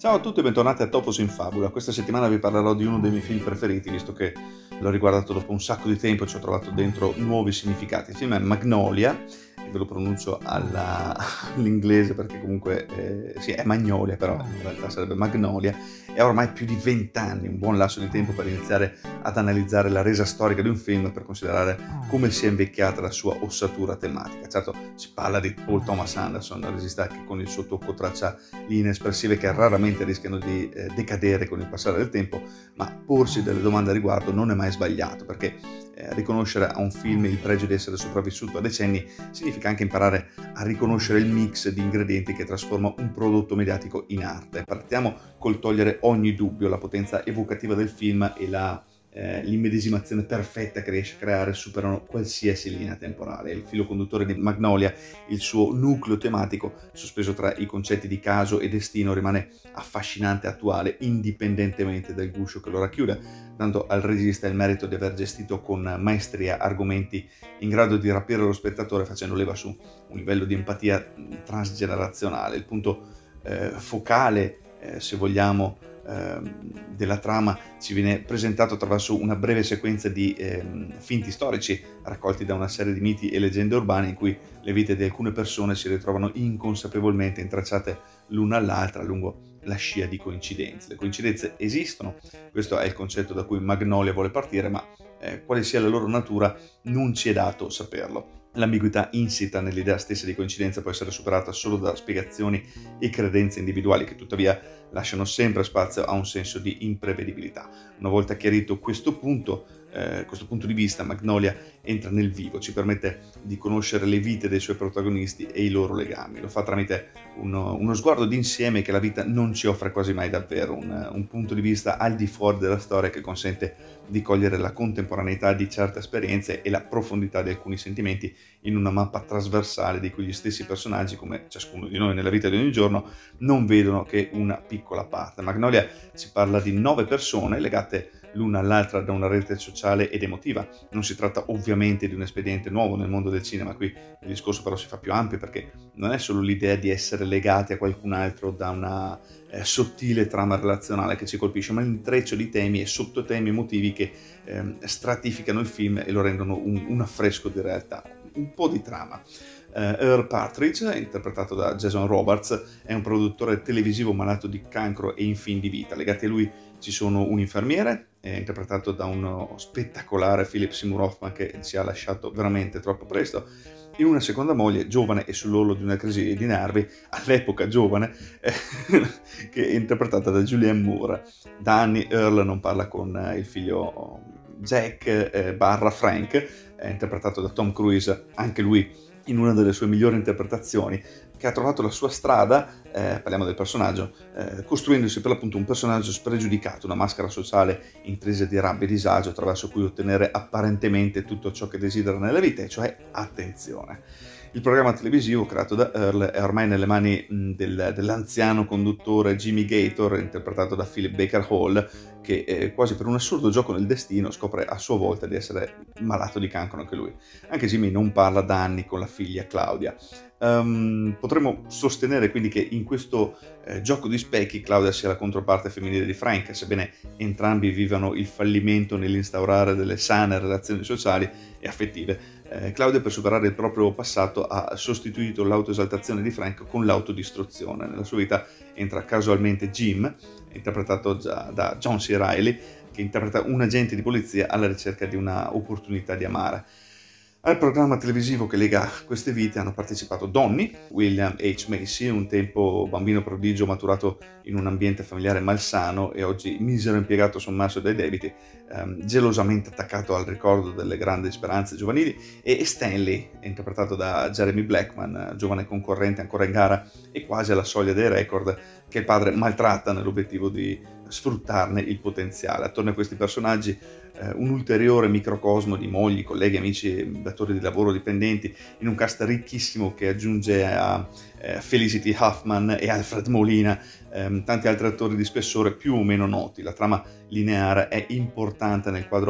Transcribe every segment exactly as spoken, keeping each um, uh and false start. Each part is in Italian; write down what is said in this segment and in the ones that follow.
Ciao a tutti e bentornati a Topos in Fabula. Questa settimana vi parlerò di uno dei miei film preferiti, visto che l'ho riguardato dopo un sacco di tempo e ci ho trovato dentro nuovi significati. Il film è Magnolia, e ve lo pronuncio alla... all'inglese perché comunque eh, sì, è Magnolia, però in realtà sarebbe Magnolia. E ha ormai più di vent'anni, un buon lasso di tempo per iniziare ad analizzare la resa storica di un film, per considerare come sia invecchiata la sua ossatura tematica. Certo, si parla di Paul Thomas Anderson, regista che con il suo tocco traccia linee espressive che raramente rischiano di eh, decadere con il passare del tempo, ma porsi delle domande a riguardo non è mai sbagliato, perché eh, riconoscere a un film il pregio di essere sopravvissuto a decenni significa anche imparare a riconoscere il mix di ingredienti che trasforma un prodotto mediatico in arte. Partiamo col togliere ogni dubbio: la potenza evocativa del film e la Eh, l'immedesimazione perfetta che riesce a creare superano qualsiasi linea temporale. Il filo conduttore di Magnolia, il suo nucleo tematico, sospeso tra i concetti di caso e destino, rimane affascinante e attuale, indipendentemente dal guscio che lo racchiude, dando al regista il merito di aver gestito con maestria argomenti in grado di rapire lo spettatore, facendo leva su un livello di empatia transgenerazionale. Il punto eh, focale, eh, se vogliamo, della trama ci viene presentato attraverso una breve sequenza di ehm, finti storici raccolti da una serie di miti e leggende urbane in cui le vite di alcune persone si ritrovano inconsapevolmente intrecciate l'una all'altra lungo la scia di coincidenze. Le coincidenze esistono, questo è il concetto da cui Magnolia vuole partire, ma eh, quale sia la loro natura non ci è dato saperlo. L'ambiguità insita nell'idea stessa di coincidenza può essere superata solo da spiegazioni e credenze individuali che tuttavia lasciano sempre spazio a un senso di imprevedibilità. Una volta chiarito questo punto, eh, questo punto di vista, Magnolia entra nel vivo, ci permette di conoscere le vite dei suoi protagonisti e i loro legami. Lo fa tramite uno, uno sguardo d'insieme che la vita non ci offre quasi mai davvero, un, un punto di vista al di fuori della storia che consente di cogliere la contemporaneità di certe esperienze e la profondità di alcuni sentimenti in una mappa trasversale di cui gli stessi personaggi, come ciascuno di noi nella vita di ogni giorno, non vedono che una piccola parte. Magnolia ci parla di nove persone legate l'una all'altra da una rete sociale ed emotiva. Non si tratta ovviamente di un espediente nuovo nel mondo del cinema, qui il discorso però si fa più ampio, perché non è solo l'idea di essere legati a qualcun altro da una eh, sottile trama relazionale che ci colpisce, ma l'intreccio di temi e sottotemi emotivi che eh, stratificano il film e lo rendono un, un affresco di realtà. Un po' di trama. Uh, Earl Partridge, interpretato da Jason Robards, è un produttore televisivo malato di cancro e in fin di vita. Legati a lui ci sono un infermiere, eh, interpretato da uno spettacolare Philip Seymour Hoffman che ci ha lasciato veramente troppo presto, e una seconda moglie, giovane e sull'orlo di una crisi di nervi, all'epoca giovane, eh, che è interpretata da Julianne Moore. Da anni Earl non parla con eh, il figlio Jack eh, barra Frank, eh, interpretato da Tom Cruise, anche lui in una delle sue migliori interpretazioni, che ha trovato la sua strada, eh, parliamo del personaggio, eh, costruendosi per l'appunto un personaggio spregiudicato, una maschera sociale intrisa di rabbia e disagio attraverso cui ottenere apparentemente tutto ciò che desidera nella vita, e cioè attenzione. Il programma televisivo creato da Earl è ormai nelle mani mh, del, dell'anziano conduttore Jimmy Gator, interpretato da Philip Baker Hall, che eh, quasi per un assurdo gioco del destino scopre a sua volta di essere malato di cancro anche lui. Anche Jimmy non parla da anni con la figlia Claudia. Um, potremmo sostenere quindi che in questo eh, gioco di specchi Claudia sia la controparte femminile di Frank, sebbene entrambi vivano il fallimento nell'instaurare delle sane relazioni sociali e affettive. Eh, Claudia, per superare il proprio passato, ha sostituito l'autoesaltazione di Frank con l'autodistruzione. Nella sua vita entra casualmente Jim, interpretato già da John C. Reilly, che interpreta un agente di polizia alla ricerca di una opportunità di amare. Al programma televisivo che lega queste vite hanno partecipato Donnie, William H. Macy, un tempo bambino prodigio maturato in un ambiente familiare malsano e oggi misero impiegato sommerso dai debiti, ehm, gelosamente attaccato al ricordo delle grandi speranze giovanili, e Stanley, interpretato da Jeremy Blackman, giovane concorrente ancora in gara e quasi alla soglia dei record, che il padre maltratta nell'obiettivo di sfruttarne il potenziale. Attorno a questi personaggi eh, un ulteriore microcosmo di mogli, colleghi, amici, datori di lavoro, dipendenti, in un cast ricchissimo che aggiunge a eh, Felicity Huffman e Alfred Molina ehm, tanti altri attori di spessore più o meno noti. La trama lineare è importante nel quadro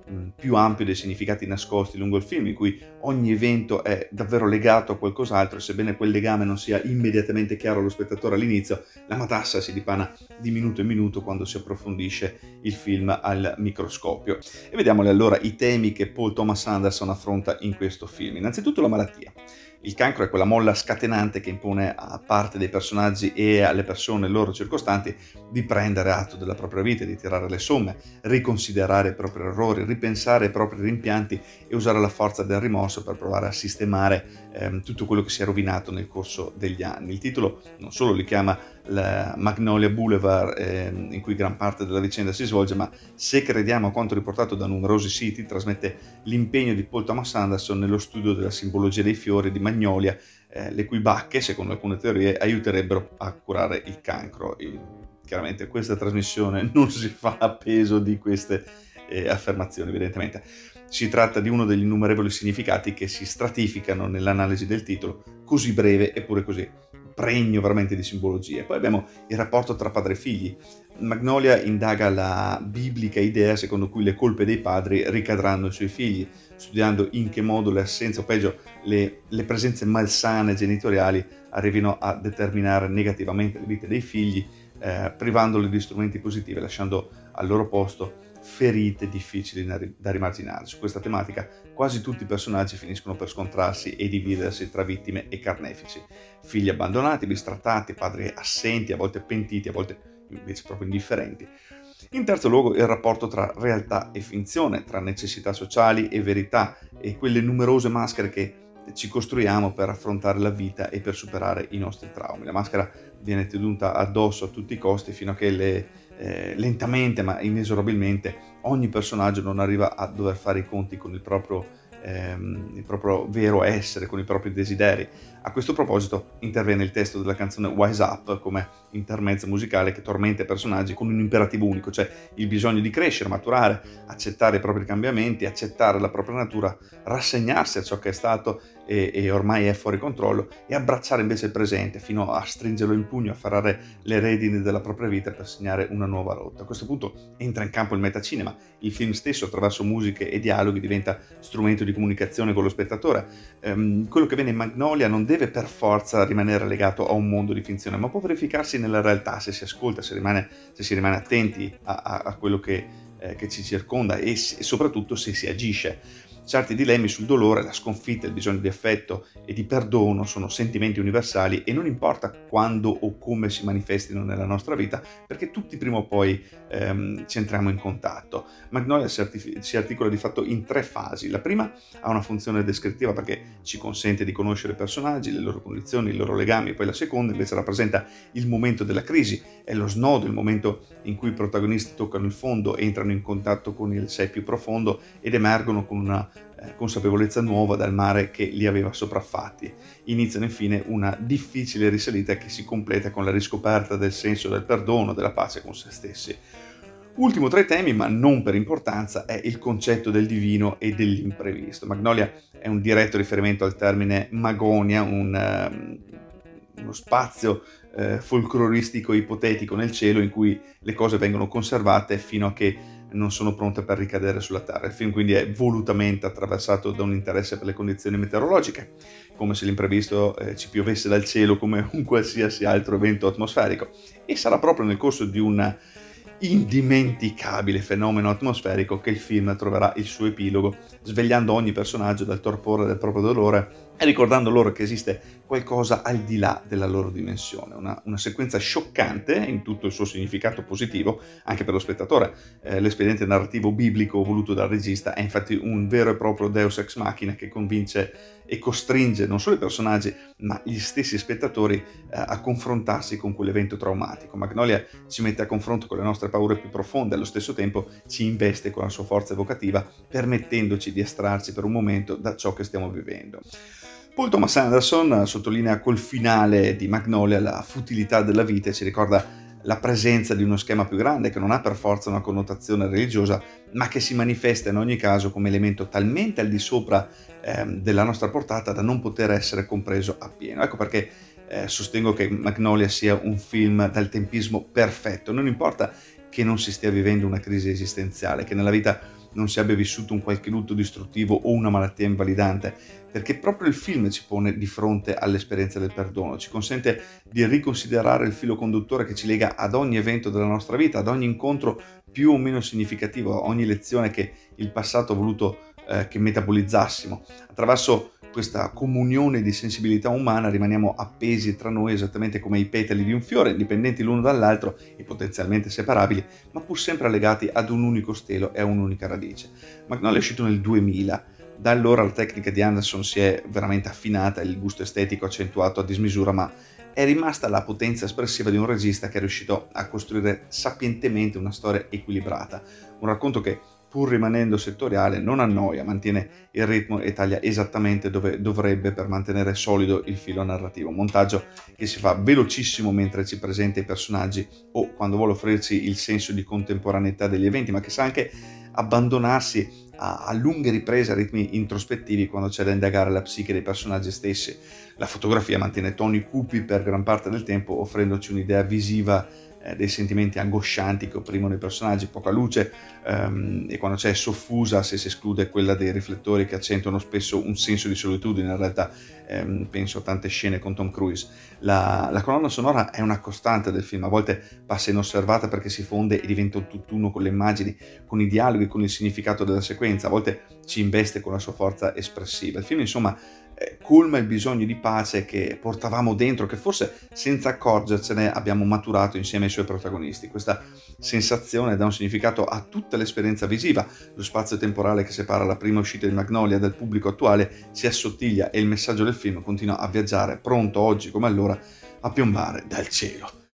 mh, più ampio dei significati nascosti lungo il film, in cui ogni evento è davvero legato a qualcos'altro e sebbene quel legame non sia immediatamente chiaro allo spettatore all'inizio, la matassa si dipana di minuto in minuto quando si approfondisce il film al microscopio. E vediamoli allora i temi che Paul Thomas Anderson affronta in questo film. Innanzitutto la malattia. Il cancro è quella molla scatenante che impone a parte dei personaggi e alle persone loro circostanti di prendere atto della propria vita, di tirare le somme, riconsiderare i propri errori, ripensare ai propri rimpianti e usare la forza del rimorso per provare a sistemare ehm, tutto quello che si è rovinato nel corso degli anni. Il titolo non solo li chiama la Magnolia Boulevard, ehm, in cui gran parte della vicenda si svolge, ma se crediamo a quanto riportato da numerosi siti, trasmette l'impegno di Paul Thomas Anderson nello studio della simbologia dei fiori di Magnolia, eh, le cui bacche, secondo alcune teorie, aiuterebbero a curare il cancro. E, chiaramente questa trasmissione non si fa a peso di queste eh, affermazioni, evidentemente. Si tratta di uno degli innumerevoli significati che si stratificano nell'analisi del titolo, così breve eppure così pregno veramente di simbologie. Poi abbiamo il rapporto tra padre e figli. Magnolia indaga la biblica idea secondo cui le colpe dei padri ricadranno sui figli, studiando in che modo le assenze, o peggio, le, le presenze malsane genitoriali arrivino a determinare negativamente le vite dei figli, eh, privandoli di strumenti positivi, lasciando al loro posto ferite difficili da rimarginare. Su questa tematica quasi tutti i personaggi finiscono per scontrarsi e dividersi tra vittime e carnefici. Figli abbandonati, bistrattati, padri assenti, a volte pentiti, a volte invece proprio indifferenti. In terzo luogo il rapporto tra realtà e finzione, tra necessità sociali e verità e quelle numerose maschere che ci costruiamo per affrontare la vita e per superare i nostri traumi. La maschera viene tenuta addosso a tutti i costi fino a che le, eh, lentamente ma inesorabilmente ogni personaggio non arriva a dover fare i conti con il proprio, ehm, il proprio vero essere, con i propri desideri. A questo proposito interviene il testo della canzone Wise Up come intermezzo musicale che tormenta i personaggi con un imperativo unico, cioè il bisogno di crescere, maturare, accettare i propri cambiamenti, accettare la propria natura, rassegnarsi a ciò che è stato e, e ormai è fuori controllo e abbracciare invece il presente fino a stringerlo in pugno, afferrare le redini della propria vita per segnare una nuova rotta. A questo punto entra in campo il metacinema. Il film stesso attraverso musiche e dialoghi diventa strumento di comunicazione con lo spettatore. Ehm, quello che viene in Magnolia non deve per forza rimanere legato a un mondo di finzione, ma può verificarsi nella realtà se si ascolta, se, rimane, se si rimane attenti a, a, a quello che, eh, che ci circonda e, e soprattutto se si agisce. Certi dilemmi sul dolore, la sconfitta, il bisogno di affetto e di perdono sono sentimenti universali e non importa quando o come si manifestino nella nostra vita, perché tutti prima o poi ehm, ci entriamo in contatto. Magnolia si, artif- si articola di fatto in tre fasi. La prima ha una funzione descrittiva perché ci consente di conoscere i personaggi, le loro condizioni, i loro legami, poi la seconda invece rappresenta il momento della crisi, è lo snodo, il momento in cui i protagonisti toccano il fondo, entrano in contatto con il sé più profondo ed emergono con una eh, consapevolezza nuova dal mare che li aveva sopraffatti. Iniziano infine una difficile risalita che si completa con la riscoperta del senso del perdono, della pace con se stessi. Ultimo tra i temi, ma non per importanza, è il concetto del divino e dell'imprevisto. Magnolia è un diretto riferimento al termine magonia, un, um, uno spazio eh, folcloristico ipotetico nel cielo in cui le cose vengono conservate fino a che non sono pronte per ricadere sulla Terra. Il film quindi è volutamente attraversato da un interesse per le condizioni meteorologiche, come se l'imprevisto eh, ci piovesse dal cielo come un qualsiasi altro evento atmosferico, e sarà proprio nel corso di un indimenticabile fenomeno atmosferico che il film troverà il suo epilogo, svegliando ogni personaggio dal torpore del proprio dolore e ricordando loro che esiste qualcosa al di là della loro dimensione. Una, una sequenza scioccante in tutto il suo significato positivo, anche per lo spettatore. Eh, l'espediente narrativo biblico voluto dal regista è infatti un vero e proprio deus ex machina che convince e costringe non solo i personaggi, ma gli stessi spettatori eh, a confrontarsi con quell'evento traumatico. Magnolia ci mette a confronto con le nostre paure più profonde e allo stesso tempo ci investe con la sua forza evocativa, permettendoci di estrarci per un momento da ciò che stiamo vivendo. Paul Thomas Anderson sottolinea col finale di Magnolia la futilità della vita e ci ricorda la presenza di uno schema più grande che non ha per forza una connotazione religiosa, ma che si manifesta in ogni caso come elemento talmente al di sopra ehm, della nostra portata da non poter essere compreso appieno. Ecco perché eh, sostengo che Magnolia sia un film dal tempismo perfetto. Non importa che non si stia vivendo una crisi esistenziale, che nella vita non si abbia vissuto un qualche lutto distruttivo o una malattia invalidante, perché proprio il film ci pone di fronte all'esperienza del perdono, ci consente di riconsiderare il filo conduttore che ci lega ad ogni evento della nostra vita, ad ogni incontro più o meno significativo, a ogni lezione che il passato ha voluto eh, che metabolizzassimo. Attraverso questa comunione di sensibilità umana rimaniamo appesi tra noi esattamente come i petali di un fiore, indipendenti l'uno dall'altro e potenzialmente separabili, ma pur sempre legati ad un unico stelo e a un'unica radice. Magnolia è uscito nel duemila. Da allora la tecnica di Anderson si è veramente affinata, il gusto estetico accentuato a dismisura, ma è rimasta la potenza espressiva di un regista che è riuscito a costruire sapientemente una storia equilibrata, un racconto che, pur rimanendo settoriale, non annoia, mantiene il ritmo e taglia esattamente dove dovrebbe per mantenere solido il filo narrativo. Un montaggio che si fa velocissimo mentre ci presenta i personaggi o quando vuole offrirci il senso di contemporaneità degli eventi, ma che sa anche abbandonarsi a, a lunghe riprese, a ritmi introspettivi quando c'è da indagare la psiche dei personaggi stessi. La fotografia mantiene toni cupi per gran parte del tempo, offrendoci un'idea visiva eh, dei sentimenti angoscianti che opprimono i personaggi, poca luce ehm, e quando c'è soffusa, se si esclude quella dei riflettori che accentuano spesso un senso di solitudine. In realtà ehm, penso a tante scene con Tom Cruise. La, la colonna sonora è una costante del film, a volte passa inosservata perché si fonde e diventa un tutt'uno con le immagini, con i dialoghi, con il significato della sequenza, a volte ci investe con la sua forza espressiva. Il film, insomma, eh, colma il bisogno di pace che portavamo dentro, che forse senza accorgercene abbiamo maturato insieme ai suoi protagonisti. Questa sensazione dà un significato a tutta l'esperienza visiva. Lo spazio temporale che separa la prima uscita di Magnolia dal pubblico attuale si assottiglia e il messaggio del film continua a viaggiare, pronto oggi come allora a piombare dal cielo.